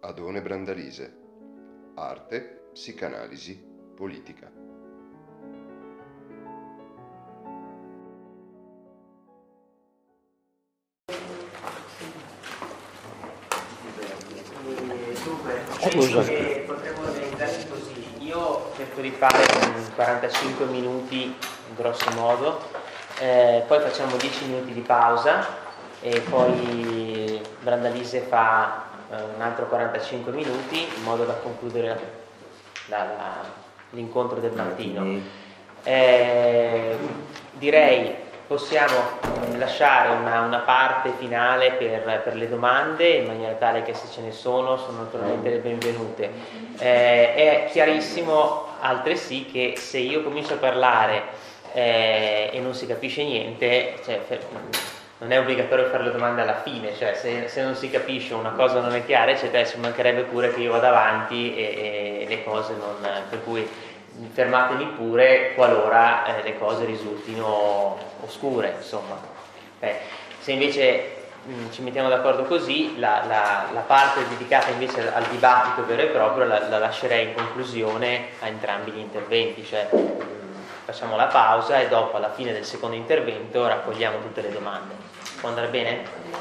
Adone Brandalise. Arte, psicanalisi, politica. Dunque, potremmo organizzarci così. Io cerco di fare 45 minuti grosso modo, poi facciamo 10 minuti di pausa e poi Brandalise fa un altro 45 minuti in modo da concludere l'incontro del mattino. Direi possiamo lasciare una parte finale per le domande, in maniera tale che se ce ne sono naturalmente le benvenute. È chiarissimo altresì che se io comincio a parlare e non si capisce niente, non è obbligatorio fare le domande alla fine, cioè se non si capisce, una cosa non è chiara, eccetera, ci mancherebbe pure che io vada avanti e le cose non... per cui fermatemi pure qualora le cose risultino oscure, insomma. Se invece ci mettiamo d'accordo così, la parte dedicata invece al dibattito vero e proprio la lascerei in conclusione a entrambi gli interventi, cioè facciamo la pausa e dopo alla fine del secondo intervento raccogliamo tutte le domande. Può andare bene?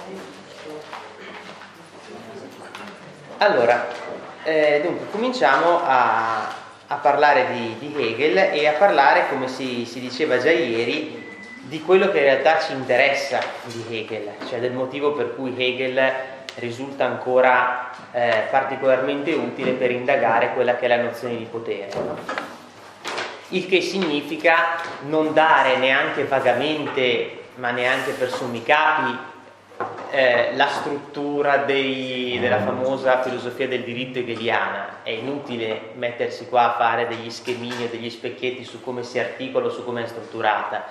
Allora, dunque cominciamo a parlare di Hegel e a parlare, come si diceva già ieri, di quello che in realtà ci interessa di Hegel, cioè del motivo per cui Hegel risulta ancora particolarmente utile per indagare quella che è la nozione di potere, no? Il che significa non dare neanche vagamente, ma neanche per sommi capi, la struttura della famosa filosofia del diritto hegeliana. È inutile mettersi qua a fare degli schemini o degli specchietti su come si articola o su come è strutturata,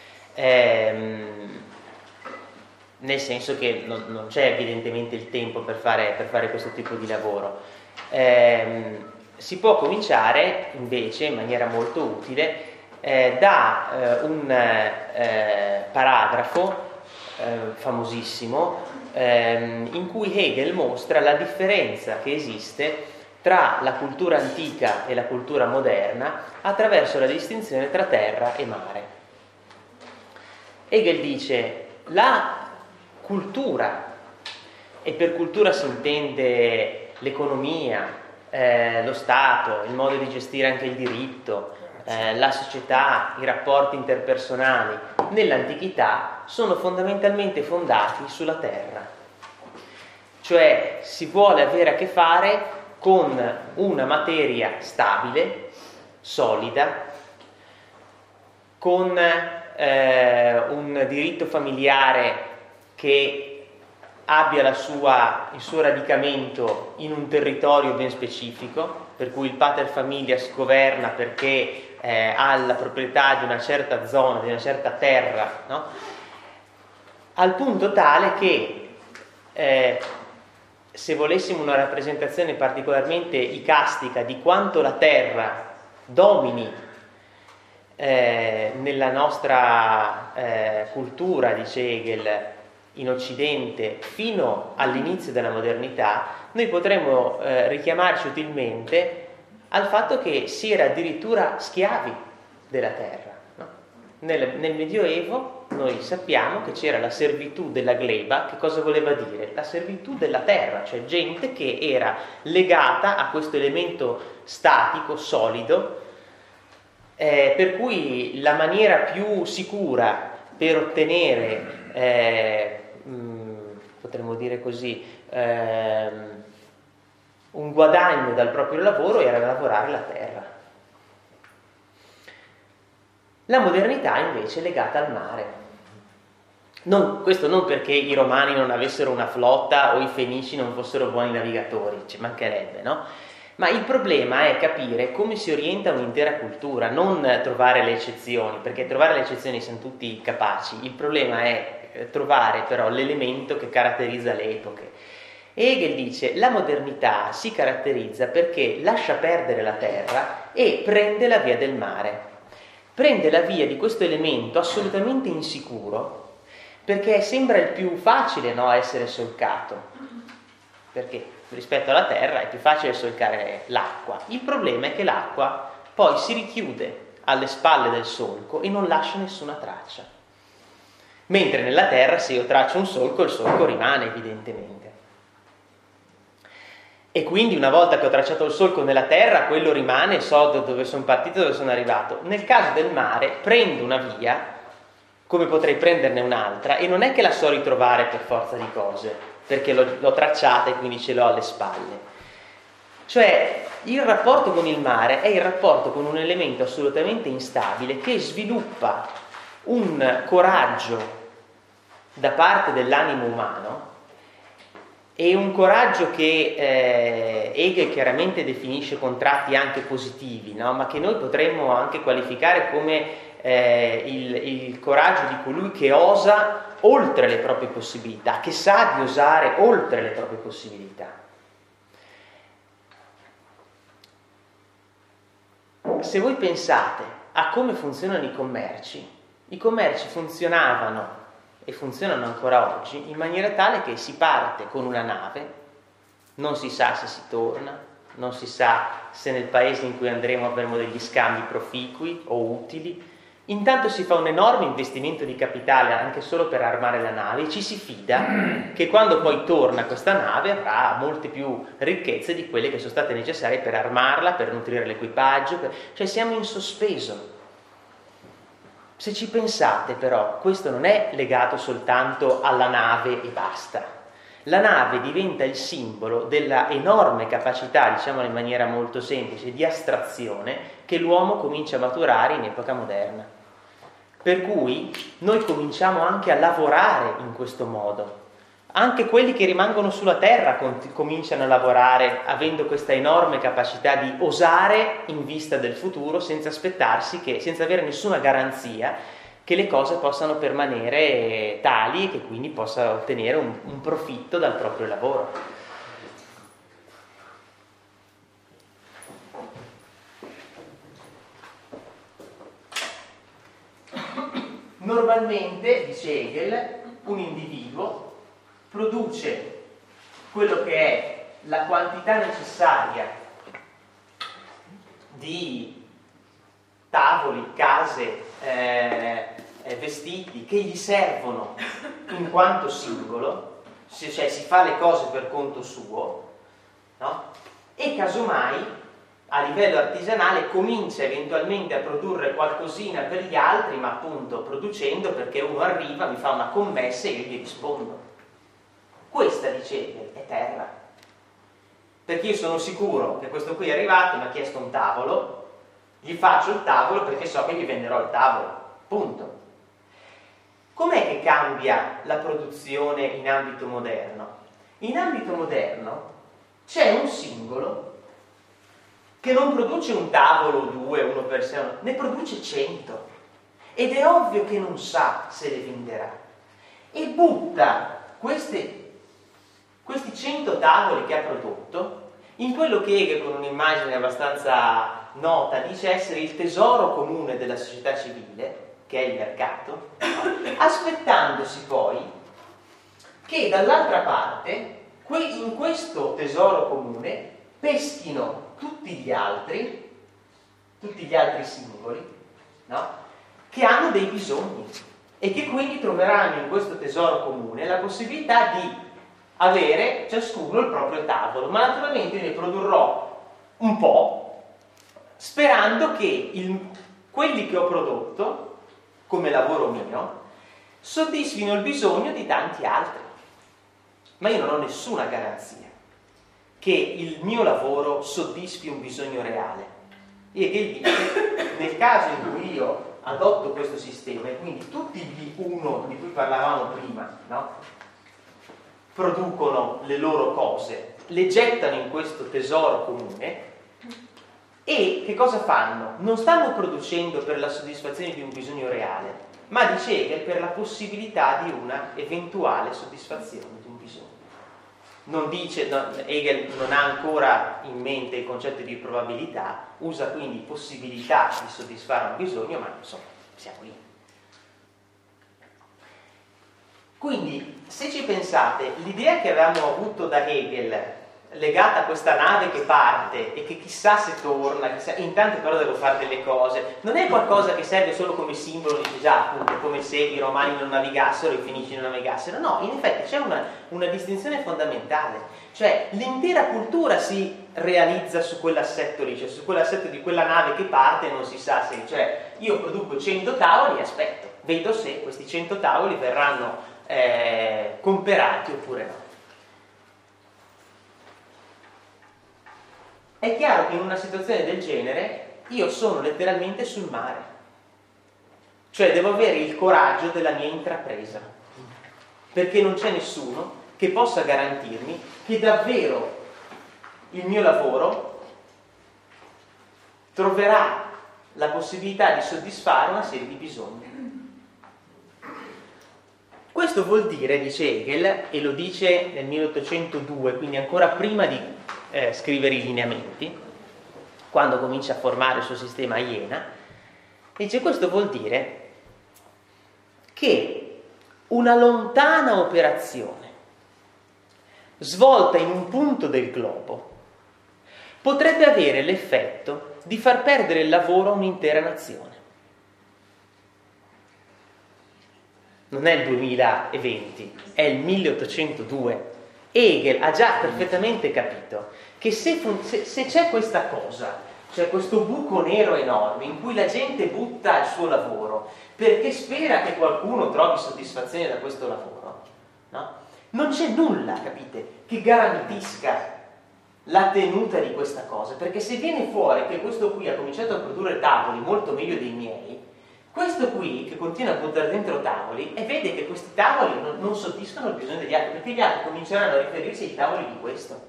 nel senso che non c'è evidentemente il tempo per fare questo tipo di lavoro. Si può cominciare invece in maniera molto utile da un paragrafo famosissimo in cui Hegel mostra la differenza che esiste tra la cultura antica e la cultura moderna attraverso la distinzione tra terra e mare. Hegel dice: la cultura, e per cultura si intende l'economia, lo Stato, il modo di gestire anche il diritto, la società, i rapporti interpersonali, nell'antichità sono fondamentalmente fondati sulla terra. Cioè si vuole avere a che fare con una materia stabile, solida, con un diritto familiare che abbia il suo radicamento in un territorio ben specifico, per cui il pater familias governa perché ha la proprietà di una certa zona, di una certa terra, no? Al punto tale che se volessimo una rappresentazione particolarmente icastica di quanto la terra domini nella nostra cultura, dice Hegel, in Occidente fino all'inizio della modernità, noi potremmo richiamarci utilmente al fatto che si era addirittura schiavi della terra, no? Nel Medioevo noi sappiamo che c'era la servitù della gleba. Che cosa voleva dire? La servitù della terra, cioè gente che era legata a questo elemento statico, solido, per cui la maniera più sicura per ottenere, potremmo dire così, un guadagno dal proprio lavoro era lavorare la terra. La modernità invece è legata al mare. Questo non perché i romani non avessero una flotta o i fenici non fossero buoni navigatori, ci mancherebbe, no? Ma il problema è capire come si orienta un'intera cultura, non trovare le eccezioni, perché trovare le eccezioni siamo tutti capaci. Il problema è trovare però l'elemento che caratterizza le epoche. Hegel dice: la modernità si caratterizza perché lascia perdere la terra e prende la via del mare. Prende la via di questo elemento assolutamente insicuro, perché sembra il più facile, no, a essere solcato. perché rispetto alla terra è più facile solcare l'acqua. Il problema è che l'acqua poi si richiude alle spalle del solco e non lascia nessuna traccia. Mentre nella terra, se io traccio un solco, il solco rimane evidentemente. E quindi una volta che ho tracciato il solco nella terra, quello rimane, so da dove sono partito, dove sono arrivato. Nel caso del mare, prendo una via, come potrei prenderne un'altra, e non è che la so ritrovare per forza di cose, perché l'ho tracciata e quindi ce l'ho alle spalle. Cioè, il rapporto con il mare è il rapporto con un elemento assolutamente instabile che sviluppa un coraggio da parte dell'animo umano, e un coraggio che Hegel chiaramente definisce con tratti anche positivi, no? Ma che noi potremmo anche qualificare come il coraggio di colui che osa oltre le proprie possibilità, che sa di osare oltre le proprie possibilità. Se voi pensate a come funzionano i commerci funzionavano e funzionano ancora oggi in maniera tale che si parte con una nave, non si sa se si torna, non si sa se nel paese in cui andremo avremo degli scambi proficui o utili. Intanto si fa un enorme investimento di capitale anche solo per armare la nave e ci si fida che quando poi torna questa nave avrà molte più ricchezze di quelle che sono state necessarie per armarla, per nutrire l'equipaggio, cioè siamo in sospeso. Se ci pensate però, questo non è legato soltanto alla nave e basta. La nave diventa il simbolo della enorme capacità, diciamolo in maniera molto semplice, di astrazione che l'uomo comincia a maturare in epoca moderna. Per cui noi cominciamo anche a lavorare in questo modo. Anche quelli che rimangono sulla terra cominciano a lavorare avendo questa enorme capacità di osare in vista del futuro senza avere nessuna garanzia che le cose possano permanere tali e che quindi possa ottenere un profitto dal proprio lavoro. Normalmente, dice Hegel, un individuo produce quello che è la quantità necessaria di tavoli, case, vestiti che gli servono in quanto singolo, cioè si fa le cose per conto suo, no? E casomai a livello artigianale comincia eventualmente a produrre qualcosina per gli altri, ma appunto producendo perché uno arriva, mi fa una commessa e io gli rispondo. Questa, dice Hegel, è terra. Perché io sono sicuro che questo qui è arrivato, mi ha chiesto un tavolo, gli faccio il tavolo perché so che gli venderò il tavolo. Punto. Com'è che cambia la produzione in ambito moderno? In ambito moderno c'è un singolo che non produce un tavolo o due, uno per sé, ne produce 100. Ed è ovvio che non sa se le venderà. E butta questi 100 tavoli che ha prodotto in quello che Hegel, con un'immagine abbastanza nota, dice essere il tesoro comune della società civile, che è il mercato, aspettandosi poi che dall'altra parte in questo tesoro comune peschino tutti gli altri singoli, no? Che hanno dei bisogni e che quindi troveranno in questo tesoro comune la possibilità di avere ciascuno il proprio tavolo, ma naturalmente ne produrrò un po', sperando che quelli che ho prodotto come lavoro mio soddisfino il bisogno di tanti altri. Ma io non ho nessuna garanzia che il mio lavoro soddisfi un bisogno reale. E che dice, nel caso in cui io adotto questo sistema, e quindi tutti gli uno di cui parlavamo prima, no? Producono le loro cose, le gettano in questo tesoro comune e che cosa fanno? Non stanno producendo per la soddisfazione di un bisogno reale, ma dice Hegel per la possibilità di una eventuale soddisfazione di un bisogno. Hegel non ha ancora in mente il concetto di probabilità, usa quindi possibilità di soddisfare un bisogno, ma insomma siamo lì. Quindi, se ci pensate, l'idea che avevamo avuto da Hegel legata a questa nave che parte e che chissà se torna, intanto però devo fare delle cose, non è qualcosa che serve solo come simbolo, dice già appunto come se i romani non navigassero e i fenici non navigassero, no, in effetti c'è una distinzione fondamentale, cioè l'intera cultura si realizza su quell'assetto lì, cioè su quell'assetto di quella nave che parte e non si sa se, cioè io produco 100 tavoli e aspetto, vedo se questi 100 tavoli verranno comperati oppure no. È chiaro che in una situazione del genere io sono letteralmente sul mare, cioè devo avere il coraggio della mia intrapresa, perché non c'è nessuno che possa garantirmi che davvero il mio lavoro troverà la possibilità di soddisfare una serie di bisogni. Questo vuol dire, dice Hegel, e lo dice nel 1802, quindi ancora prima di scrivere i lineamenti, quando comincia a formare il suo sistema a Iena, dice questo vuol dire che una lontana operazione svolta in un punto del globo potrebbe avere l'effetto di far perdere il lavoro a un'intera nazione. Non è il 2020, è il 1802. Hegel ha già perfettamente capito che se c'è questa cosa, c'è questo buco nero enorme in cui la gente butta il suo lavoro perché spera che qualcuno trovi soddisfazione da questo lavoro, no? Non c'è nulla, capite, che garantisca la tenuta di questa cosa, perché se viene fuori che questo qui ha cominciato a produrre tavoli molto meglio dei miei, questo qui che continua a buttare dentro tavoli e vede che questi tavoli non soddisfano il bisogno degli altri, perché gli altri cominceranno a riferirsi ai tavoli di questo.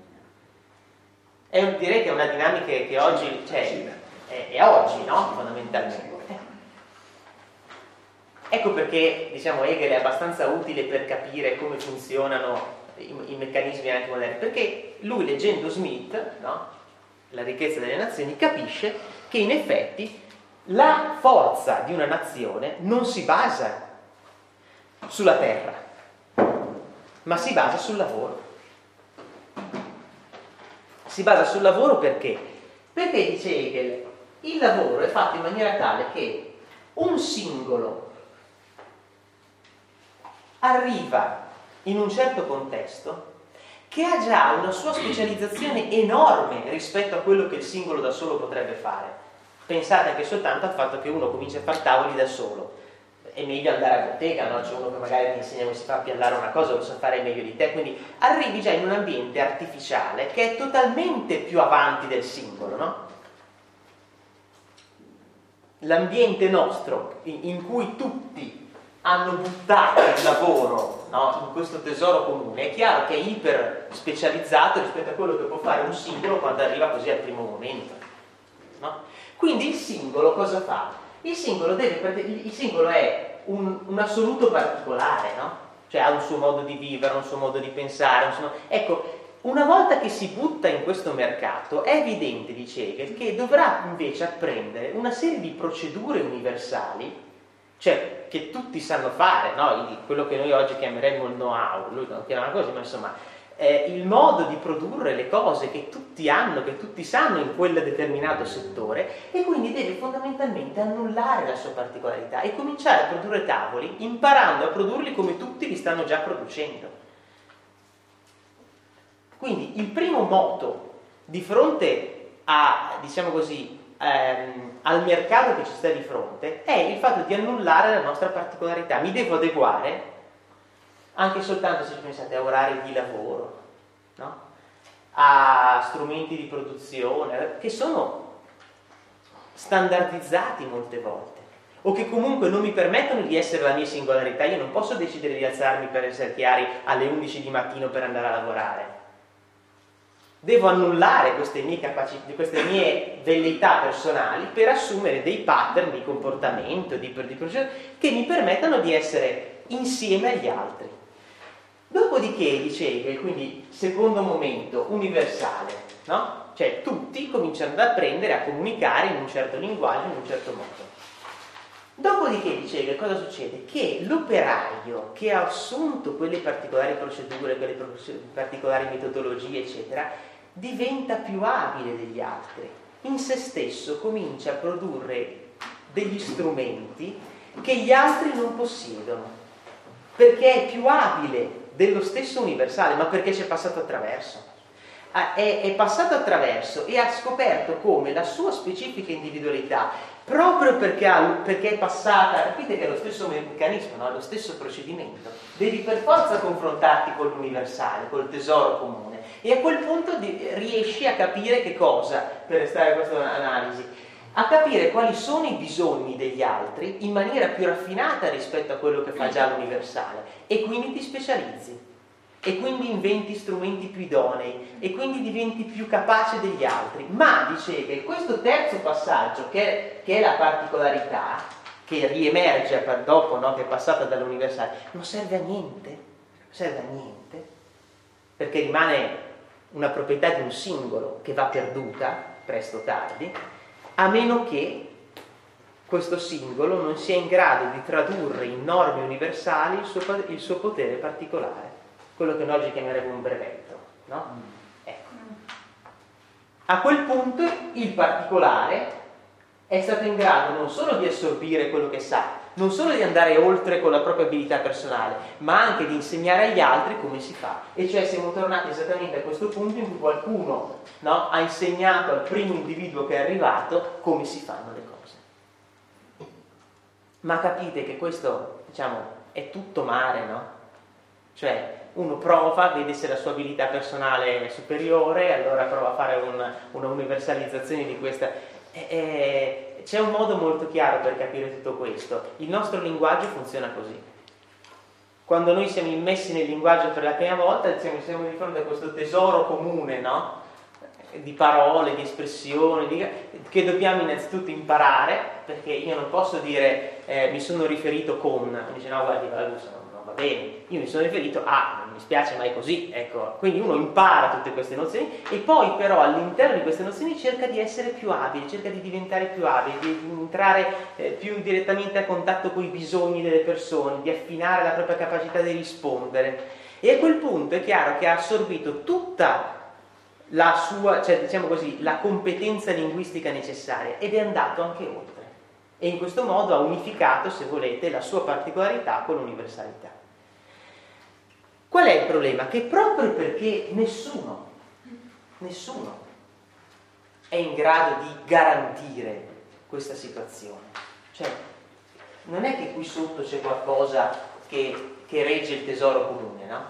Direi che è una dinamica che oggi, cioè, è oggi, no? Fondamentalmente. Ecco perché, diciamo, Hegel è abbastanza utile per capire come funzionano i meccanismi anche moderni, perché lui, leggendo Smith, no? La ricchezza delle nazioni, capisce che in effetti la forza di una nazione non si basa sulla terra, ma si basa sul lavoro. Si basa sul lavoro perché? Perché, dice Hegel, il lavoro è fatto in maniera tale che un singolo arriva in un certo contesto che ha già una sua specializzazione enorme rispetto a quello che il singolo da solo potrebbe fare. Pensate anche soltanto al fatto che uno comincia a fare tavoli da solo. È meglio andare a bottega, no? C'è uno che magari ti insegna come si fa a piallare una cosa, lo sa fare meglio di te, quindi arrivi già in un ambiente artificiale che è totalmente più avanti del singolo, no? L'ambiente nostro, in cui tutti hanno buttato il lavoro, no? In questo tesoro comune, è chiaro che è iper specializzato rispetto a quello che può fare un singolo quando arriva così al primo momento, no? Quindi il singolo cosa fa? Il singolo è un assoluto particolare, no? Cioè ha un suo modo di vivere, un suo modo di pensare, ecco, una volta che si butta in questo mercato è evidente, dice Hegel, che dovrà invece apprendere una serie di procedure universali, cioè che tutti sanno fare, no? Quello che noi oggi chiameremmo il know-how, lui non chiama così, ma insomma il modo di produrre le cose che tutti hanno, che tutti sanno in quel determinato settore, e quindi deve fondamentalmente annullare la sua particolarità e cominciare a produrre tavoli imparando a produrli come tutti li stanno già producendo. Quindi il primo moto di fronte a, diciamo così, al mercato che ci sta di fronte è il fatto di annullare la nostra particolarità. Mi devo adeguare anche soltanto, se pensate, a orari di lavoro, no? A strumenti di produzione che sono standardizzati molte volte, o che comunque non mi permettono di essere la mia singolarità. Io non posso decidere di alzarmi, per essere chiari, alle 11 di mattino per andare a lavorare. Devo annullare queste mie capacità, queste mie velleità personali per assumere dei pattern di comportamento, di procedure che mi permettano di essere insieme agli altri. Dopodiché, dice Hegel, quindi secondo momento universale, no? Cioè tutti cominciano ad apprendere a comunicare in un certo linguaggio, in un certo modo. Dopodiché, dice che cosa succede? Che l'operaio che ha assunto quelle particolari procedure, quelle particolari metodologie, eccetera, diventa più abile degli altri. In se stesso comincia a produrre degli strumenti che gli altri non possiedono, perché è più abile dello stesso universale, ma perché ci è passato attraverso. È passato attraverso e ha scoperto come la sua specifica individualità, proprio perché è passata, capite che è lo stesso meccanismo, no? Lo stesso procedimento, devi per forza confrontarti con l'universale, col tesoro comune, e a quel punto riesci a capire che cosa, per restare a questa analisi, a capire quali sono i bisogni degli altri in maniera più raffinata rispetto a quello che fa già l'universale, e quindi ti specializzi. E quindi inventi strumenti più idonei e quindi diventi più capace degli altri. Ma dice che questo terzo passaggio, che è la particolarità, che riemerge dopo, no, che è passata dall'universale, non serve a niente, perché rimane una proprietà di un singolo che va perduta presto o tardi, a meno che questo singolo non sia in grado di tradurre in norme universali il suo potere particolare, quello che noi oggi chiameremo un brevetto, no? Ecco. A quel punto il particolare è stato in grado non solo di assorbire quello che sa, non solo di andare oltre con la propria abilità personale, ma anche di insegnare agli altri come si fa. E cioè siamo tornati esattamente a questo punto in cui qualcuno, no, ha insegnato al primo individuo che è arrivato come si fanno le cose. Ma capite che questo, diciamo, è tutto mare, no? Cioè, uno prova, vede se la sua abilità personale è superiore, allora prova a fare una universalizzazione di questa. C'è un modo molto chiaro per capire tutto questo. Il nostro linguaggio funziona così. Quando noi siamo immessi nel linguaggio per la prima volta, siamo di fronte a questo tesoro comune, no? Di parole, di espressioni, che dobbiamo innanzitutto imparare, perché io non posso dire mi sono riferito con, dice no, guardi, non va bene, io mi sono riferito a, non mi spiace mai così, ecco. Quindi uno impara tutte queste nozioni e poi però all'interno di queste nozioni cerca di essere più abile, cerca di diventare più abile, di entrare più direttamente a contatto con i bisogni delle persone, di affinare la propria capacità di rispondere, e a quel punto è chiaro che ha assorbito tutta la sua, cioè diciamo così, la competenza linguistica necessaria, ed è andato anche oltre, e in questo modo ha unificato, se volete, la sua particolarità con l'universalità. Qual è il problema? Che proprio perché nessuno è in grado di garantire questa situazione, cioè non è che qui sotto c'è qualcosa che regge il tesoro comune, no?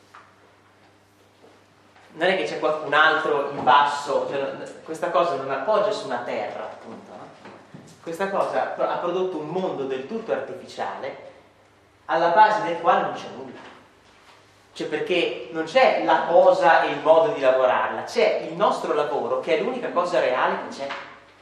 Non è che c'è qualcun altro in basso, cioè, questa cosa non appoggia su una terra, appunto, no? Questa cosa ha prodotto un mondo del tutto artificiale, alla base del quale non c'è nulla. Cioè, perché non c'è la cosa e il modo di lavorarla, c'è il nostro lavoro, che è l'unica cosa reale che c'è.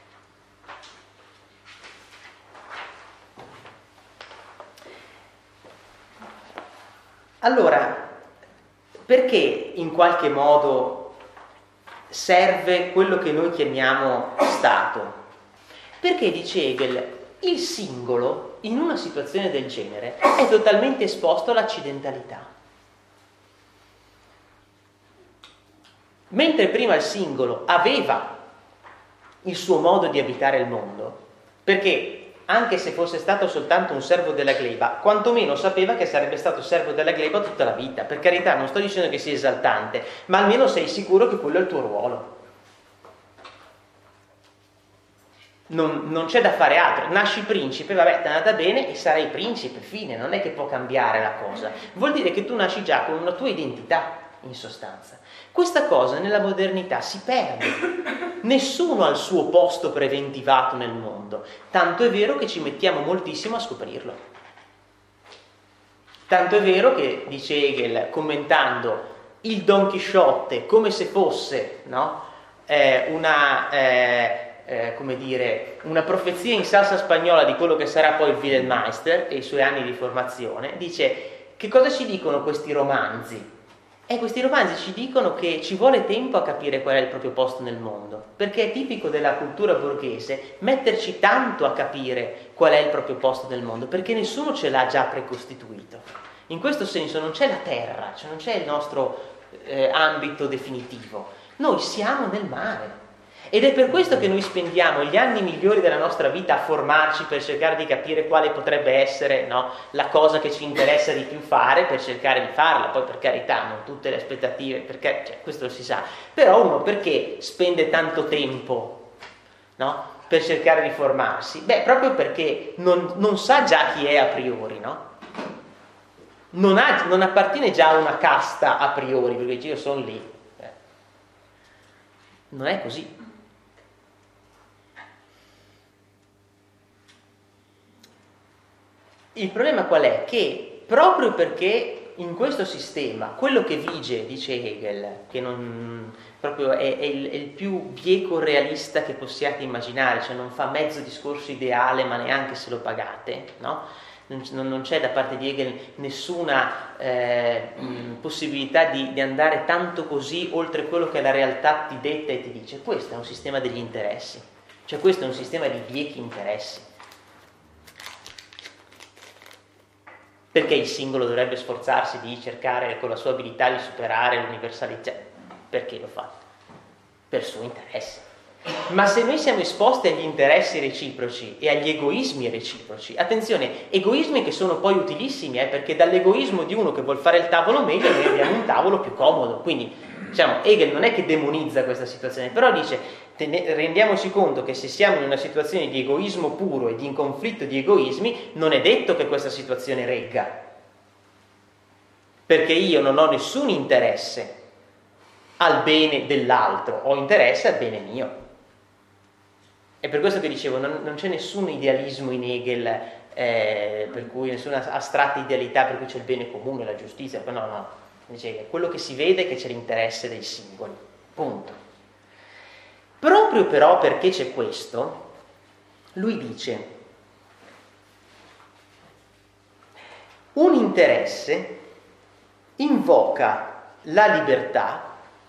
Allora, perché in qualche modo serve quello che noi chiamiamo Stato? Perché, dice Hegel, il singolo in una situazione del genere è totalmente esposto all'accidentalità. Mentre prima il singolo aveva il suo modo di abitare il mondo, perché anche se fosse stato soltanto un servo della gleba, quantomeno sapeva che sarebbe stato servo della gleba tutta la vita. Per carità, non sto dicendo che sia esaltante, ma almeno sei sicuro che quello è il tuo ruolo. Non c'è da fare altro. Nasci principe, vabbè, ti è andata bene e sarai principe, fine. Non è che può cambiare la cosa. Vuol dire che tu nasci già con una tua identità, in sostanza. Questa cosa nella modernità si perde. Nessuno ha il suo posto preventivato nel mondo, tanto è vero che ci mettiamo moltissimo a scoprirlo. Tanto è vero che, dice Hegel, commentando il Don Chisciotte come se fosse, no, una profezia in salsa spagnola di quello che sarà poi il Wilhelmeister e i suoi anni di formazione, dice: che cosa ci dicono questi romanzi? E questi romanzi ci dicono che ci vuole tempo a capire qual è il proprio posto nel mondo, perché è tipico della cultura borghese metterci tanto a capire qual è il proprio posto nel mondo, perché nessuno ce l'ha già precostituito. In questo senso non c'è la terra, cioè non c'è il nostro ambito definitivo. Noi siamo nel mare. Ed è per questo che noi spendiamo gli anni migliori della nostra vita a formarci per cercare di capire quale potrebbe essere, no, la cosa che ci interessa di più fare, per cercare di farla. Poi, per carità, non tutte le aspettative, perché questo lo si sa. Però uno perché spende tanto tempo, no, per cercare di formarsi? Beh, proprio perché non sa già chi è a priori, no? Non appartiene già a una casta a priori, perché dice io sono lì. Non è così. Il problema qual è? Che proprio perché in questo sistema quello che vige, dice Hegel, che non proprio è il più bieco realista che possiate immaginare, cioè non fa mezzo discorso ideale ma neanche se lo pagate, no? Non c'è da parte di Hegel nessuna possibilità di andare tanto così oltre quello che la realtà ti detta e ti dice. Questo è un sistema degli interessi, cioè questo è un sistema di biechi interessi. Perché il singolo dovrebbe sforzarsi di cercare con la sua abilità di superare l'universalità? Perché lo fa? Per suo interesse. Ma se noi siamo esposti agli interessi reciproci e agli egoismi reciproci, attenzione, egoismi che sono poi utilissimi, perché dall'egoismo di uno che vuol fare il tavolo meglio noi abbiamo un tavolo più comodo. Quindi, diciamo, Hegel non è che demonizza questa situazione, però dice rendiamoci conto che se siamo in una situazione di egoismo puro e di conflitto di egoismi, non è detto che questa situazione regga, perché io non ho nessun interesse al bene dell'altro, ho interesse al bene mio. È per questo che dicevo, non c'è nessun idealismo in Hegel, per cui nessuna astratta idealità per cui c'è il bene comune, la giustizia, no, dice quello che si vede è che c'è l'interesse dei singoli, punto. Proprio però perché c'è questo, lui dice, un interesse invoca la libertà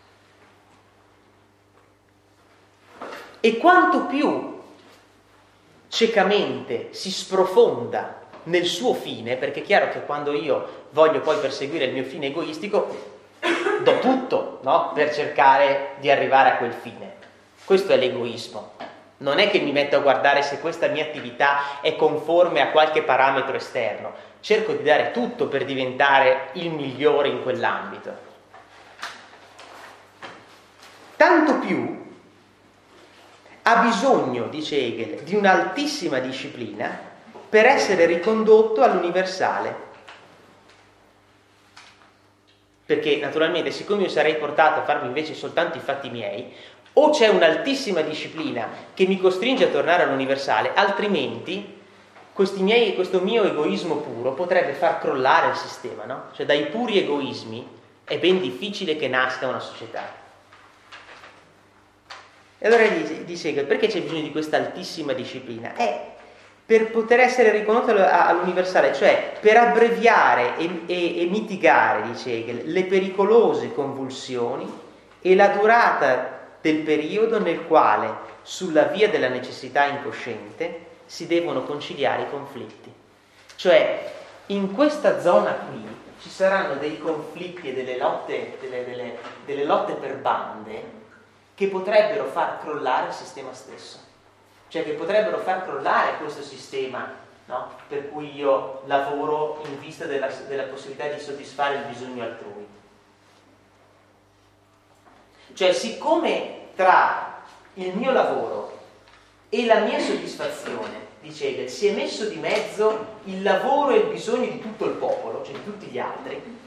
e quanto più ciecamente si sprofonda nel suo fine, perché è chiaro che quando io voglio poi perseguire il mio fine egoistico, do tutto, no? Per cercare di arrivare a quel fine. Questo è l'egoismo. Non è che mi metto a guardare se questa mia attività è conforme a qualche parametro esterno. Cerco di dare tutto per diventare il migliore in quell'ambito. Tanto più ha bisogno, dice Hegel, di un'altissima disciplina per essere ricondotto all'universale. Perché naturalmente, siccome io sarei portato a farmi invece soltanto i fatti miei, o c'è un'altissima disciplina che mi costringe a tornare all'universale, altrimenti questo mio egoismo puro potrebbe far crollare il sistema, no? Cioè dai puri egoismi è ben difficile che nasca una società. E allora dice Hegel, perché c'è bisogno di questa altissima disciplina? Per poter essere riconosciuto all'universale, cioè per abbreviare e mitigare, dice Hegel, le pericolose convulsioni e la durata del periodo nel quale, sulla via della necessità incosciente, si devono conciliare i conflitti. Cioè, in questa zona qui ci saranno dei conflitti e delle lotte per bande che potrebbero far crollare il sistema stesso. Cioè che potrebbero far crollare questo sistema, no? Per cui io lavoro in vista della possibilità di soddisfare il bisogno altrui. Cioè, siccome tra il mio lavoro e la mia soddisfazione, dice Hegel, si è messo di mezzo il lavoro e il bisogno di tutto il popolo, cioè di tutti gli altri,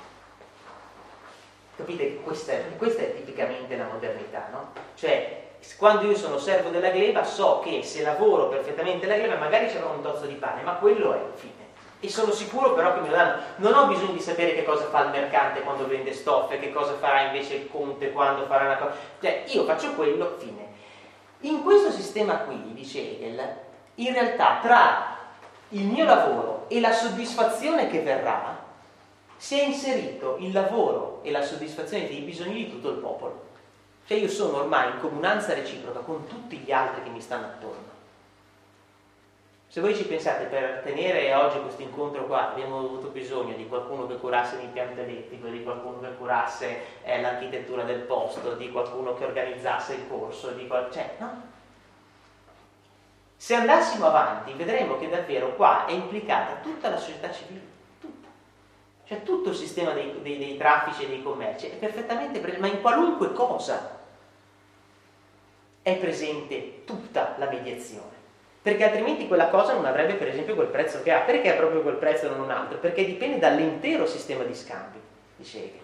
capite che questa è tipicamente la modernità, no? Cioè, quando io sono servo della gleba, so che se lavoro perfettamente la gleba magari c'è un tozzo di pane, ma quello è il fine. E sono sicuro però che me lo danno. Non ho bisogno di sapere che cosa fa il mercante quando vende stoffe, che cosa farà invece il conte quando farà una cosa. Cioè, io faccio quello, fine. In questo sistema qui, dice Hegel, in realtà tra il mio lavoro e la soddisfazione che verrà, si è inserito il lavoro e la soddisfazione dei bisogni di tutto il popolo. Cioè io sono ormai in comunanza reciproca con tutti gli altri che mi stanno attorno. Se voi ci pensate, per tenere oggi questo incontro qua abbiamo avuto bisogno di qualcuno che curasse l'impianto elettrico, di qualcuno che curasse l'architettura del posto, di qualcuno che organizzasse il corso, cioè no. Se andassimo avanti vedremo che davvero qua è implicata tutta la società civile, tutta. Cioè tutto il sistema dei traffici e dei commerci è perfettamente presente, ma in qualunque cosa è presente tutta la mediazione. Perché altrimenti quella cosa non avrebbe per esempio quel prezzo che ha. Perché è proprio quel prezzo e non un altro? Perché dipende dall'intero sistema di scambio, dice Hegel.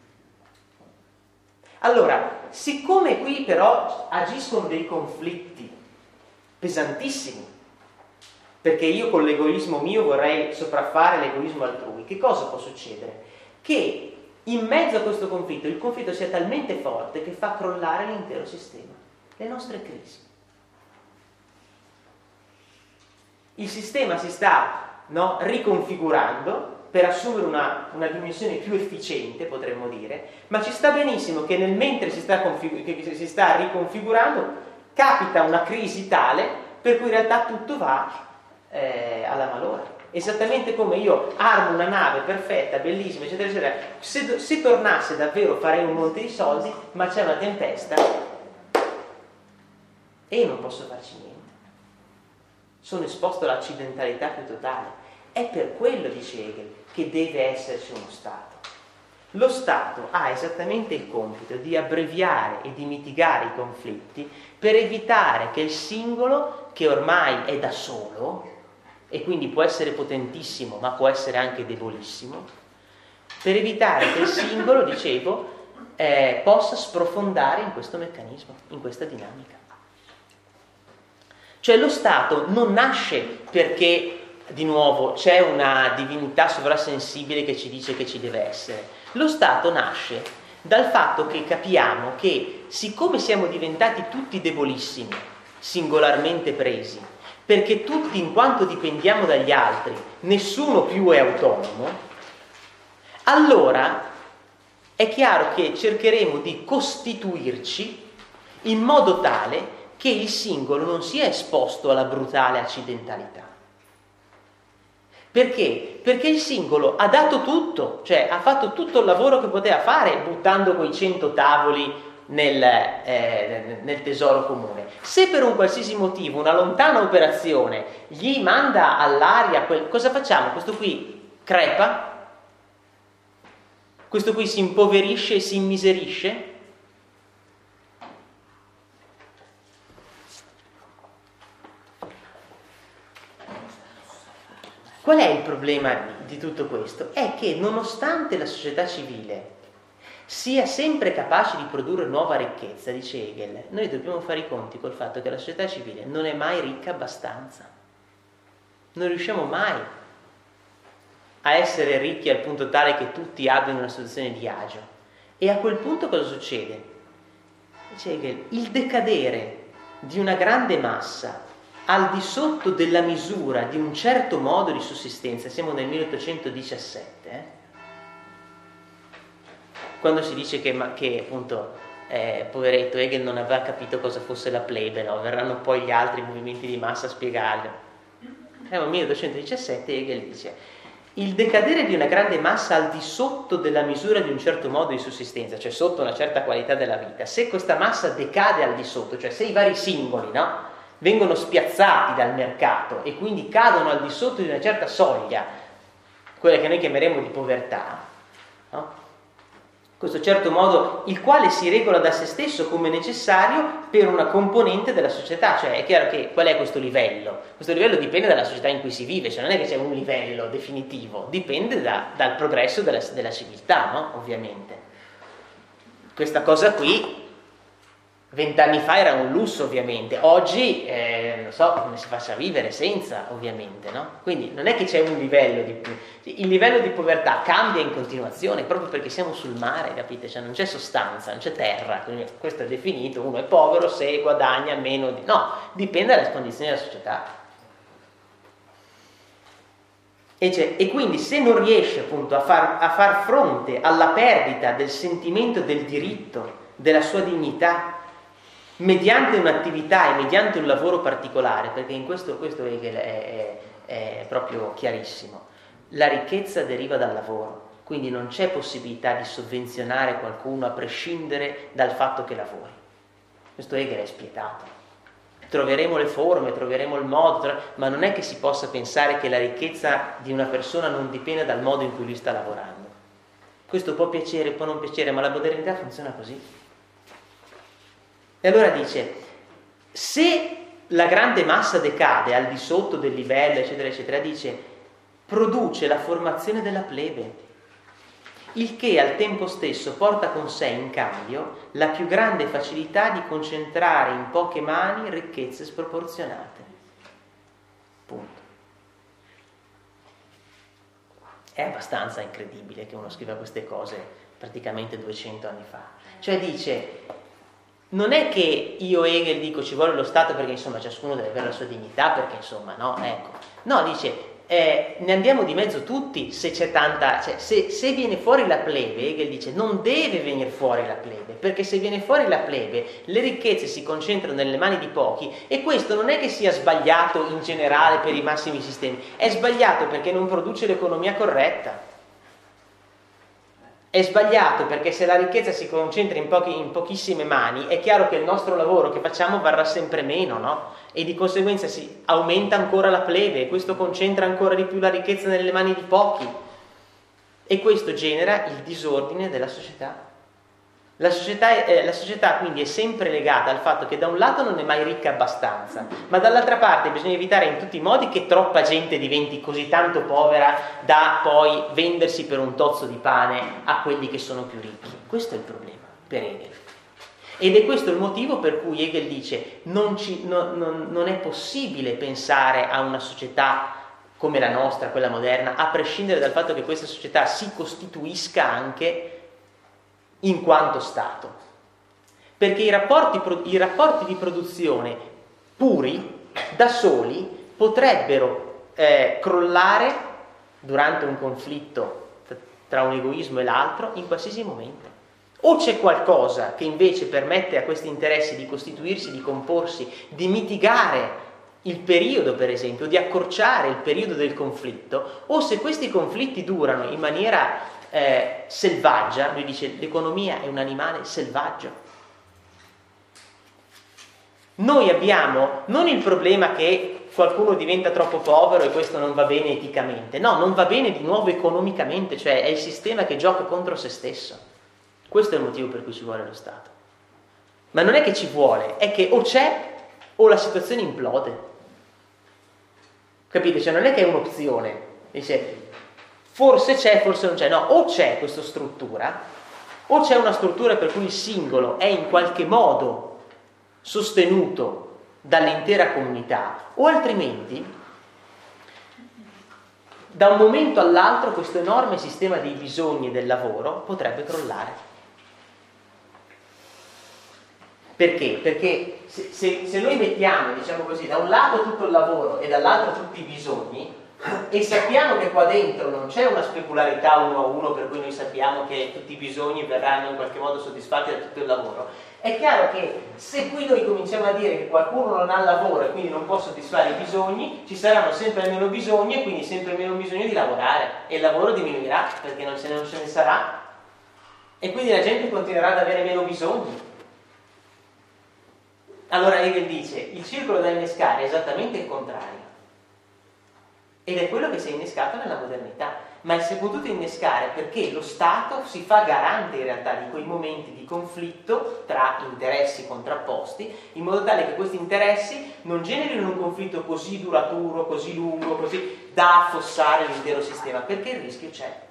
Allora, siccome qui però agiscono dei conflitti pesantissimi, perché io con l'egoismo mio vorrei sopraffare l'egoismo altrui, che cosa può succedere? Che in mezzo a questo conflitto il conflitto sia talmente forte che fa crollare l'intero sistema, le nostre crisi. Il sistema si sta riconfigurando per assumere una dimensione più efficiente, potremmo dire, ma ci sta benissimo che mentre si sta riconfigurando capita una crisi tale per cui in realtà tutto va alla malora. Esattamente come io armo una nave perfetta, bellissima, eccetera, eccetera. Se tornasse davvero farei un monte di soldi, ma c'è una tempesta e io non posso farci niente. Sono esposto all'accidentalità più totale. È per quello, dice Hegel, che deve esserci uno Stato. Lo Stato ha esattamente il compito di abbreviare e di mitigare i conflitti per evitare che il singolo, che ormai è da solo, e quindi può essere potentissimo, ma può essere anche debolissimo, per evitare che il singolo, dicevo, possa sprofondare in questo meccanismo, in questa dinamica. Cioè lo Stato non nasce perché, di nuovo, c'è una divinità sovrasensibile che ci dice che ci deve essere. Lo Stato nasce dal fatto che capiamo che, siccome siamo diventati tutti debolissimi, singolarmente presi, perché tutti, in quanto dipendiamo dagli altri, nessuno più è autonomo, allora è chiaro che cercheremo di costituirci in modo tale che il singolo non sia esposto alla brutale accidentalità. Perché? Perché il singolo ha dato tutto, cioè ha fatto tutto il lavoro che poteva fare buttando quei 100 tavoli nel tesoro comune. Se per un qualsiasi motivo una lontana operazione gli manda all'aria cosa facciamo? Questo qui crepa? Questo qui si impoverisce e si immiserisce? Qual è il problema di tutto questo? È che nonostante la società civile sia sempre capace di produrre nuova ricchezza, dice Hegel, noi dobbiamo fare i conti col fatto che la società civile non è mai ricca abbastanza. Non riusciamo mai a essere ricchi al punto tale che tutti abbiano una situazione di agio. E a quel punto cosa succede? Dice Hegel, il decadere di una grande massa al di sotto della misura di un certo modo di sussistenza, siamo nel 1817, quando si dice che appunto, poveretto, Hegel non aveva capito cosa fosse la plebe, no? Verranno poi gli altri movimenti di massa a spiegarlo. Nel 1817 Hegel dice: il decadere di una grande massa al di sotto della misura di un certo modo di sussistenza, cioè sotto una certa qualità della vita, se questa massa decade al di sotto, cioè se i vari singoli, no, vengono spiazzati dal mercato e quindi cadono al di sotto di una certa soglia, quella che noi chiameremo di povertà, no? Questo certo modo, il quale si regola da se stesso come necessario per una componente della società, cioè è chiaro che qual è questo livello? Questo livello dipende dalla società in cui si vive, cioè non è che c'è un livello definitivo, dipende dal progresso della civiltà, no? Ovviamente. Questa cosa qui 20 anni fa era un lusso, ovviamente, oggi non so come si faccia a vivere senza, ovviamente, no? Quindi non è che c'è un livello il livello di povertà cambia in continuazione proprio perché siamo sul mare, capite? Cioè non c'è sostanza, non c'è terra, quindi questo è definito, uno è povero se guadagna meno no, dipende dalle condizioni della società. E quindi se non riesce appunto a far fronte alla perdita del sentimento del diritto, della sua dignità, mediante un'attività e mediante un lavoro particolare, perché in questo Hegel è proprio chiarissimo, la ricchezza deriva dal lavoro, quindi non c'è possibilità di sovvenzionare qualcuno a prescindere dal fatto che lavori. Questo Hegel è spietato. Troveremo le forme, troveremo il modo, ma non è che si possa pensare che la ricchezza di una persona non dipenda dal modo in cui lui sta lavorando. Questo può piacere, può non piacere, ma la modernità funziona così. E allora dice, se la grande massa decade al di sotto del livello, eccetera, eccetera, dice, produce la formazione della plebe, il che al tempo stesso porta con sé in cambio la più grande facilità di concentrare in poche mani ricchezze sproporzionate. Punto. È abbastanza incredibile che uno scriva queste cose praticamente 200 anni fa. Cioè dice, non è che io Hegel dico ci vuole lo Stato perché insomma ciascuno deve avere la sua dignità, perché insomma no, ecco. No, dice, ne andiamo di mezzo tutti se c'è tanta, cioè se viene fuori la plebe, Hegel dice non deve venire fuori la plebe, perché se viene fuori la plebe le ricchezze si concentrano nelle mani di pochi, e questo non è che sia sbagliato in generale per i massimi sistemi, è sbagliato perché non produce l'economia corretta. È sbagliato perché se la ricchezza si concentra in pochissime mani, è chiaro che il nostro lavoro che facciamo varrà sempre meno, no? E di conseguenza si aumenta ancora la plebe, e questo concentra ancora di più la ricchezza nelle mani di pochi. E questo genera il disordine della società. La società quindi è sempre legata al fatto che da un lato non è mai ricca abbastanza, ma dall'altra parte bisogna evitare in tutti i modi che troppa gente diventi così tanto povera da poi vendersi per un tozzo di pane a quelli che sono più ricchi. Questo è il problema per Hegel. Ed è questo il motivo per cui Hegel dice non è possibile pensare a una società come la nostra, quella moderna, a prescindere dal fatto che questa società si costituisca anche in quanto Stato, perché i rapporti di produzione puri da soli potrebbero crollare durante un conflitto tra un egoismo e l'altro in qualsiasi momento. O c'è qualcosa che invece permette a questi interessi di costituirsi, di comporsi, di mitigare il periodo, per esempio, di accorciare il periodo del conflitto, o se questi conflitti durano in maniera selvaggia, lui dice l'economia è un animale selvaggio. Noi abbiamo non il problema che qualcuno diventa troppo povero e questo non va bene eticamente, no, non va bene di nuovo economicamente, cioè è il sistema che gioca contro se stesso. Questo è il motivo per cui ci vuole lo Stato. Ma non è che ci vuole, è che o c'è o la situazione implode. Capite? Cioè non è che è un'opzione, dice forse c'è, forse non c'è, no, o c'è questa struttura, o c'è una struttura per cui il singolo è in qualche modo sostenuto dall'intera comunità, o altrimenti da un momento all'altro questo enorme sistema dei bisogni e del lavoro potrebbe crollare. Perché? Perché se noi mettiamo, diciamo così, da un lato tutto il lavoro e dall'altro tutti i bisogni, e sappiamo che qua dentro non c'è una specularità uno a uno per cui noi sappiamo che tutti i bisogni verranno in qualche modo soddisfatti da tutto il lavoro, è chiaro che se qui noi cominciamo a dire che qualcuno non ha lavoro e quindi non può soddisfare i bisogni, ci saranno sempre meno bisogni e quindi sempre meno bisogno di lavorare, e il lavoro diminuirà perché non ce ne sarà, e quindi la gente continuerà ad avere meno bisogni. Allora Hegel dice il circolo da innescare è esattamente il contrario, ed è quello che si è innescato nella modernità, ma si è potuto innescare perché lo Stato si fa garante in realtà di quei momenti di conflitto tra interessi contrapposti, in modo tale che questi interessi non generino un conflitto così duraturo, così lungo, così da affossare l'intero sistema, perché il rischio c'è.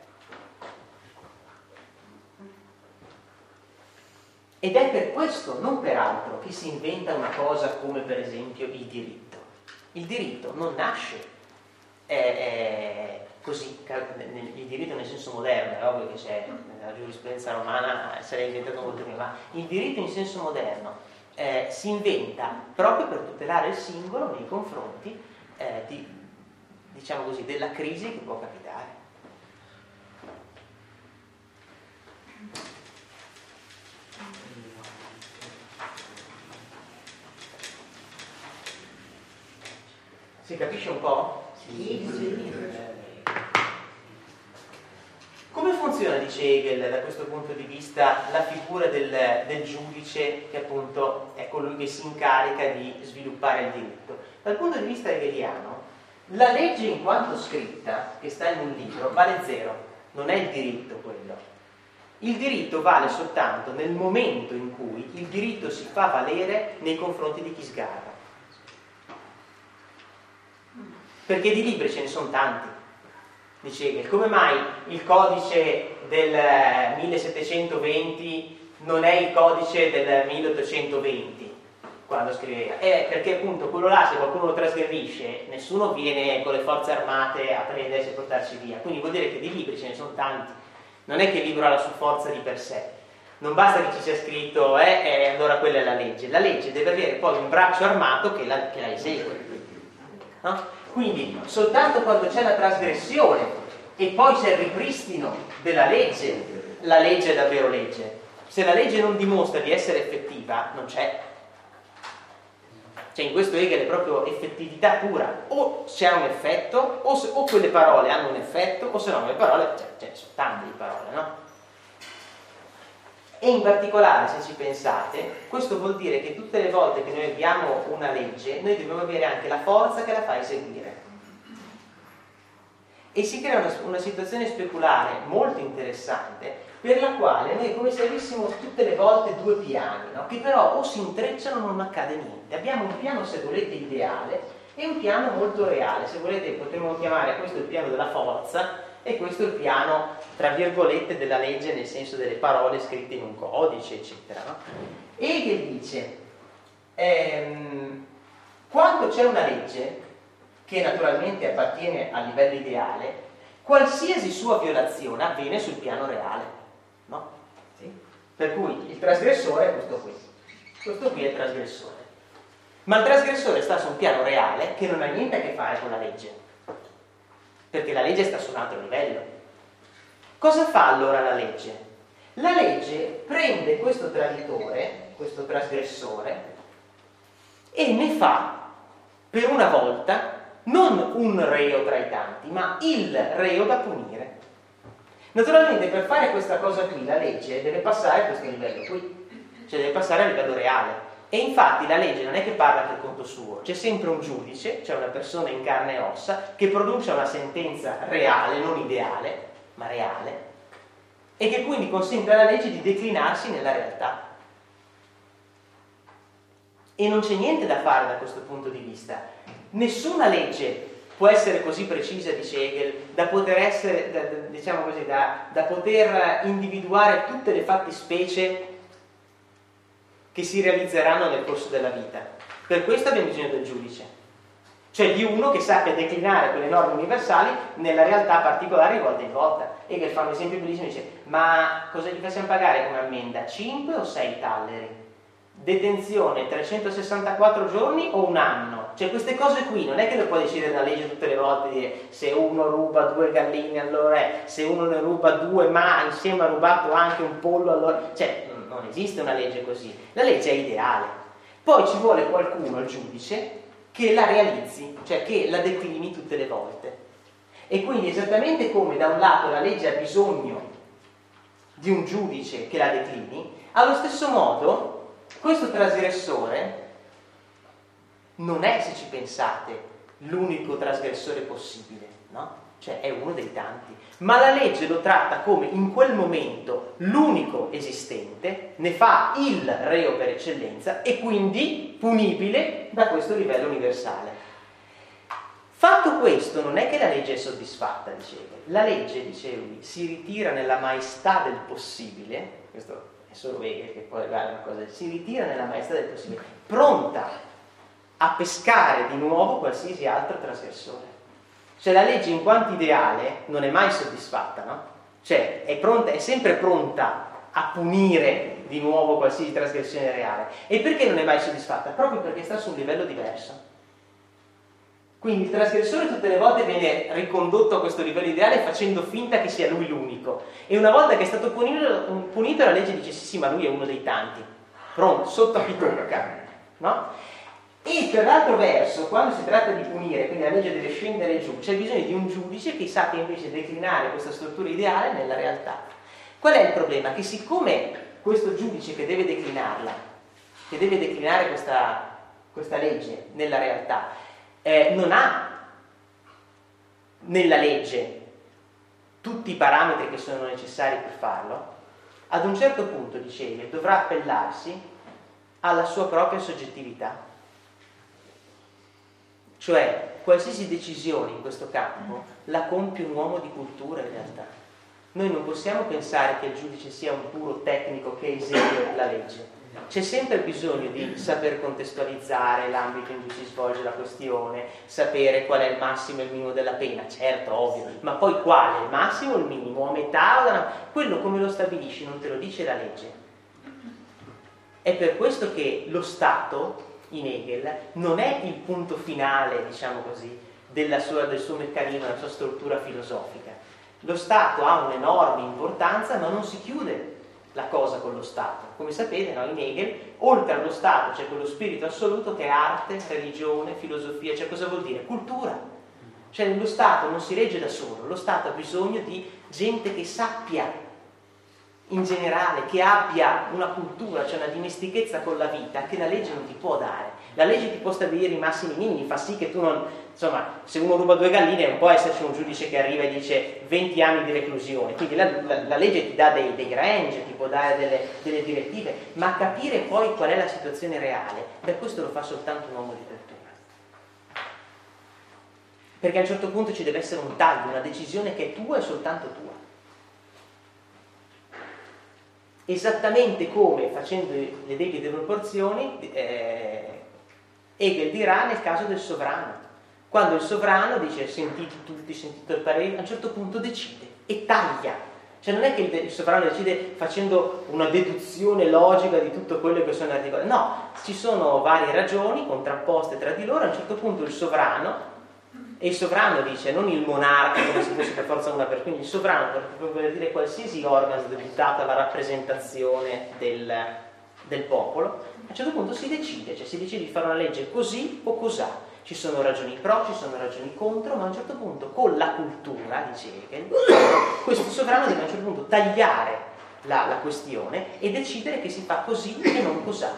Ed è per questo, non per altro, che si inventa una cosa come per esempio il diritto. Il diritto non nasce così, il diritto nel senso moderno, è ovvio che c'è nella giurisprudenza romana, sarà inventato molto prima, ma il diritto in senso moderno si inventa proprio per tutelare il singolo nei confronti di diciamo così, della crisi che può capitare. Si capisce un po'? Sì. Come funziona, dice Hegel, da questo punto di vista, la figura del giudice che appunto è colui che si incarica di sviluppare il diritto? Dal punto di vista hegeliano, la legge in quanto scritta, che sta in un libro, vale zero, non è il diritto quello. Il diritto vale soltanto nel momento in cui il diritto si fa valere nei confronti di chi sgarra. Perché di libri ce ne sono tanti, dice Hegel. Come mai il codice del 1720 non è il codice del 1820 quando scriveva? Perché appunto quello là, se qualcuno lo trasgredisce, nessuno viene con le forze armate a prendersi e portarci via. Quindi vuol dire che di libri ce ne sono tanti. Non è che il libro ha la sua forza di per sé. Non basta che ci sia scritto allora quella è la legge. La legge deve avere poi un braccio armato che la esegue, no? Quindi soltanto quando c'è la trasgressione e poi c'è il ripristino della legge, la legge è davvero legge. Se la legge non dimostra di essere effettiva, non c'è. Cioè in questo Hegel è proprio effettività pura. O c'è un effetto, o quelle parole hanno un effetto, o se no le parole, ce ne sono tante di parole, no? E in particolare, se ci pensate, questo vuol dire che tutte le volte che noi abbiamo una legge, noi dobbiamo avere anche la forza che la fa eseguire. E si crea una situazione speculare molto interessante, per la quale noi è come se avessimo tutte le volte due piani, no? Che però o si intrecciano o non accade niente. Abbiamo un piano, se volete, ideale e un piano molto reale. Se volete potremmo chiamare questo il piano della forza e questo è il piano, tra virgolette, della legge, nel senso delle parole scritte in un codice, eccetera, no? Hegel dice, quando c'è una legge, che naturalmente appartiene a livello ideale, qualsiasi sua violazione avviene sul piano reale, no? Sì? Per cui il trasgressore è questo qui è il trasgressore. Ma il trasgressore sta su un piano reale che non ha niente a che fare con la legge, perché la legge sta su un altro livello. Cosa fa allora la legge? La legge prende questo traditore, questo trasgressore, e ne fa, per una volta, non un reo tra i tanti, ma il reo da punire. Naturalmente per fare questa cosa qui la legge deve passare a questo livello qui, cioè deve passare a livello reale. E infatti la legge non è che parla per conto suo, c'è sempre un giudice, cioè una persona in carne e ossa, che produce una sentenza reale, non ideale, ma reale, e che quindi consente alla legge di declinarsi nella realtà. E non c'è niente da fare da questo punto di vista. Nessuna legge può essere così precisa, dice Hegel, da poter essere, diciamo così, da poter individuare tutte le fattispecie che si realizzeranno nel corso della vita. Per questo abbiamo bisogno del giudice, cioè di uno che sappia declinare quelle norme universali nella realtà particolare di volta in volta. Hegel fa un esempio bellissimo, dice: ma cosa gli facciamo pagare come ammenda? 5 o 6 talleri? Detenzione 364 giorni o un anno? Cioè queste cose qui non è che le può decidere la legge tutte le volte, dire se uno ruba 2 galline allora è, se uno ne ruba 2 ma insieme ha rubato anche un pollo allora, cioè non esiste una legge così. La legge è ideale, poi ci vuole qualcuno, il giudice, che la realizzi, cioè che la declini tutte le volte. E quindi esattamente come da un lato la legge ha bisogno di un giudice che la declini, allo stesso modo questo trasgressore non è, se ci pensate, l'unico trasgressore possibile, no? Cioè è uno dei tanti, ma la legge lo tratta come in quel momento l'unico esistente, ne fa il reo per eccellenza e quindi punibile da questo livello universale. Fatto questo, non è che la legge è soddisfatta, diceva. La legge, dice lui, si ritira nella maestà del possibile, questo è solo Hegel che poi guarda una cosa, si ritira nella maestà del possibile, pronta a pescare di nuovo qualsiasi altro trasgressore. Cioè la legge in quanto ideale non è mai soddisfatta, no? Cioè è sempre pronta a punire di nuovo qualsiasi trasgressione reale. E perché non è mai soddisfatta? Proprio perché sta su un livello diverso. Quindi il trasgressore tutte le volte viene ricondotto a questo livello ideale facendo finta che sia lui l'unico. E una volta che è stato punito la legge dice sì, ma lui è uno dei tanti. Pronto, sotto a chi tocca. No? E per l'altro verso, quando si tratta di punire, quindi la legge deve scendere giù, c'è bisogno di un giudice che sappia invece declinare questa struttura ideale nella realtà. Qual è il problema? Che siccome questo giudice che deve declinarla, che deve declinare questa legge nella realtà, non ha nella legge tutti i parametri che sono necessari per farlo, ad un certo punto, dice Hegel, dovrà appellarsi alla sua propria soggettività. Cioè, qualsiasi decisione in questo campo la compie un uomo di cultura in realtà. Noi non possiamo pensare che il giudice sia un puro tecnico che esegue la legge. C'è sempre bisogno di saper contestualizzare l'ambito in cui si svolge la questione, sapere qual è il massimo e il minimo della pena, certo, ovvio, ma poi quale? Il massimo o il minimo? A metà o da... Quello come lo stabilisci non te lo dice la legge. È per questo che lo Stato, in Hegel, non è il punto finale, diciamo così, del suo meccanismo, della sua struttura filosofica. Lo Stato ha un'enorme importanza, ma non si chiude la cosa con lo Stato. Come sapete, no, in Hegel, oltre allo Stato c'è quello spirito assoluto che è arte, religione, filosofia. Cioè cosa vuol dire? Cultura. Cioè lo Stato non si regge da solo, lo Stato ha bisogno di gente che sappia in generale, che abbia una cultura, cioè una dimestichezza con la vita che la legge non ti può dare. La legge ti può stabilire i massimi minimi, fa sì che tu non... Insomma, se uno ruba 2 galline non può esserci un giudice che arriva e dice 20 anni di reclusione. Quindi la legge ti dà dei range, ti può dare delle direttive, ma capire poi qual è la situazione reale, per questo lo fa soltanto un uomo di cultura. Perché a un certo punto ci deve essere un taglio, una decisione che è tua e soltanto tua. Esattamente come, facendo le debite proporzioni, Hegel dirà nel caso del sovrano. Quando il sovrano dice sentite tutti, sentito il parere, a un certo punto decide e taglia. Cioè non è che il sovrano decide facendo una deduzione logica di tutto quello che sono articoli. No, ci sono varie ragioni contrapposte tra di loro, a un certo punto il sovrano, e il sovrano dice, non il monarca come se fosse per forza una persona, quindi il sovrano per dire qualsiasi organo deputato alla rappresentazione del popolo, a un certo punto si decide, cioè si decide di fare una legge così o cos'ha. Ci sono ragioni pro, ci sono ragioni contro, ma a un certo punto con la cultura, dice Hegel, questo sovrano deve a un certo punto tagliare la questione e decidere che si fa così e non cos'ha.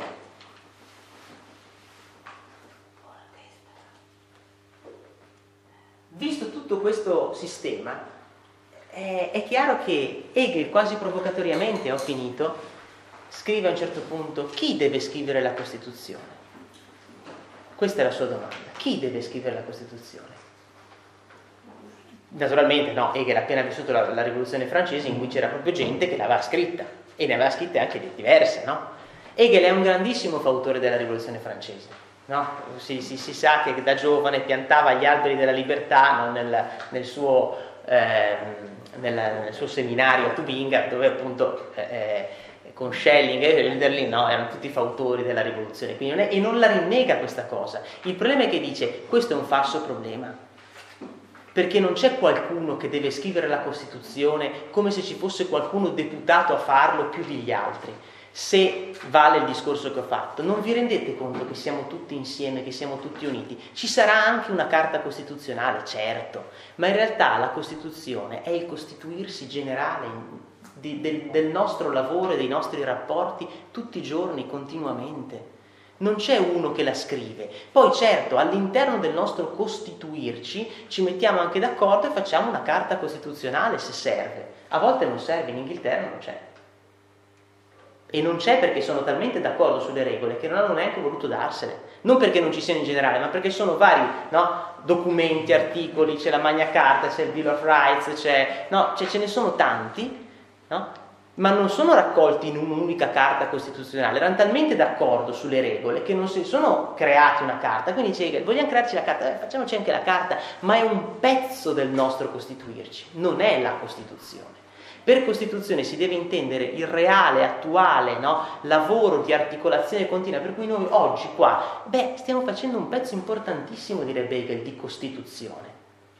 Visto tutto questo sistema, è chiaro che Hegel, quasi provocatoriamente, ho finito, scrive a un certo punto: chi deve scrivere la Costituzione? Questa è la sua domanda. Chi deve scrivere la Costituzione? Naturalmente no, Hegel ha appena vissuto la rivoluzione francese, in cui c'era proprio gente che l'aveva scritta, e ne aveva scritte anche diverse, no? Hegel è un grandissimo fautore della rivoluzione francese, no? Si sa che da giovane piantava gli alberi della libertà, no? nel suo seminario a Tubinga, dove appunto con Schelling e Hölderlin, no, erano tutti fautori della rivoluzione, quindi e non la rinnega questa cosa. Il problema è che dice: questo è un falso problema, perché non c'è qualcuno che deve scrivere la Costituzione come se ci fosse qualcuno deputato a farlo più degli altri. Se vale il discorso che ho fatto, non vi rendete conto che siamo tutti insieme, che siamo tutti uniti? Ci sarà anche una carta costituzionale, certo, ma in realtà la Costituzione è il costituirsi generale del nostro lavoro e dei nostri rapporti tutti i giorni, continuamente. Non c'è uno che la scrive. Poi certo, all'interno del nostro costituirci ci mettiamo anche d'accordo e facciamo una carta costituzionale se serve. A volte non serve, in Inghilterra non c'è. E non c'è perché sono talmente d'accordo sulle regole che non hanno neanche voluto darsene. Non perché non ci siano in generale, ma perché sono vari, no? Documenti, articoli, c'è la Magna Carta, c'è il Bill of Rights, ce ne sono tanti, no? Ma non sono raccolti in un'unica carta costituzionale. Erano talmente d'accordo sulle regole che non si sono creati una carta. Quindi dice: vogliamo crearci la carta? Facciamoci anche la carta, ma è un pezzo del nostro costituirci, non è la Costituzione. Per Costituzione si deve intendere il reale, attuale, no? Lavoro di articolazione continua, per cui noi oggi qua, stiamo facendo un pezzo importantissimo, direbbe Hegel, di Costituzione.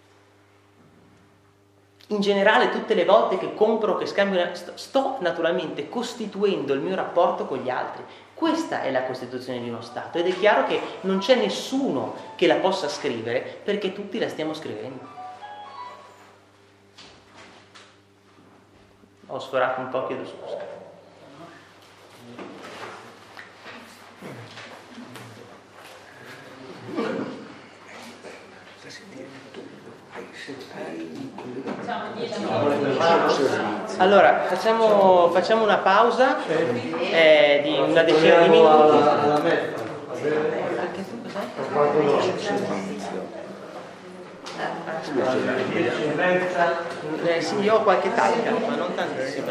In generale, tutte le volte che compro, che scambio, sto naturalmente costituendo il mio rapporto con gli altri. Questa è la Costituzione di uno Stato ed è chiaro che non c'è nessuno che la possa scrivere perché tutti la stiamo scrivendo. Ho sforato un po', chiedo scusa. Allora, facciamo una pausa di una decina di minuti. Sì, io ho qualche taglia, ma non tantissimo.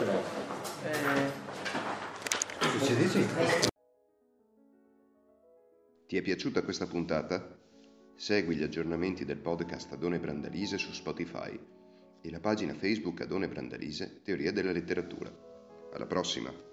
Ti è piaciuta questa puntata? Segui gli aggiornamenti del podcast Adone Brandalise su Spotify e la pagina Facebook Adone Brandalise Teoria della letteratura. Alla prossima!